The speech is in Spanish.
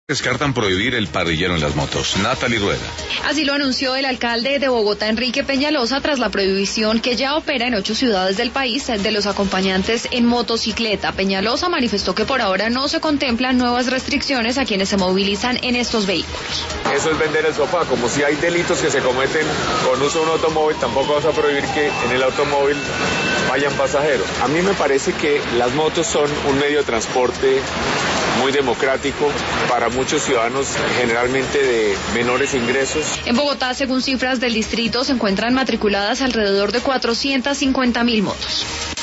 Descartan prohibir el parrillero en las motos. Natalie Rueda. Así lo anunció el alcalde de Bogotá, Enrique Peñalosa, tras la prohibición que ya opera en 8 ciudades del país de los acompañantes en motocicleta. Peñalosa manifestó que por ahora no se contemplan nuevas restricciones a quienes se movilizan en estos vehículos. Eso es vender el sofá, como si hay delitos que se cometen con uso de un automóvil, tampoco vas a prohibir que en el automóvil vayan pasajeros. A mí me parece que las motos son un medio de transporte muy democrático para muchos ciudadanos, generalmente de menores ingresos. En Bogotá, según cifras del distrito, se encuentran matriculadas alrededor de 450.000 motos.